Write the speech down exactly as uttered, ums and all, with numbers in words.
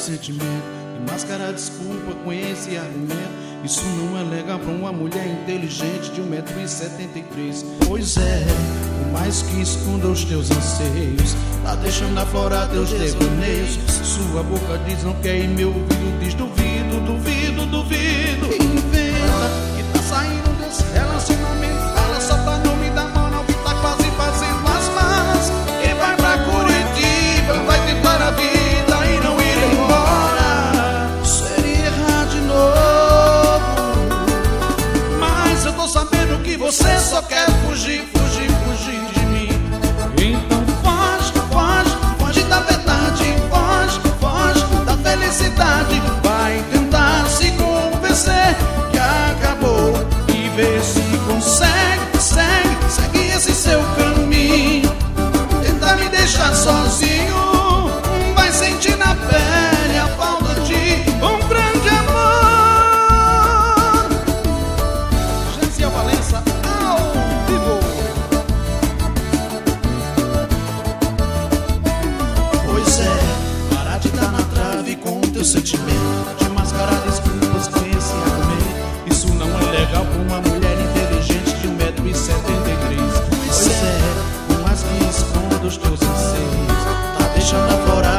sentimento e mascarar desculpa com esse argumento. Isso não é legal pra uma mulher inteligente de um metro e setenta e três. Pois é, por mais que esconda os teus anseios, tá deixando aflorar teus devaneios. Sua boca diz não quer e meu ouvido diz duvido, duvido, duvido. Inventa que tá saindo desse relacionamento, fala só pra não me dar mão, não, que tá quase fazendo as malas. E vai pra Curitiba, vai tentar a vida e não ir embora. Seria errar de novo, mas eu tô sabendo que você só quer fugir, fugir, fugir de mim. Então foge, foge, foge da verdade, foge, foge da felicidade. Vai tentar se convencer que acabou e vê se consegue, segue, segue esse seu caminho. Tenta me deixar sozinho, vai sentir na pele a falta de um grande amor. Genciel Valença ao vivo. Pois é, para de dar na trave com o teu sentimento, de mascarar desculpas com esse argumento. Isso não é legal pra uma mulher inteligente de um metro e setenta e três. Pois é, por mais que esconda os teus anseios, tá deixando aflorar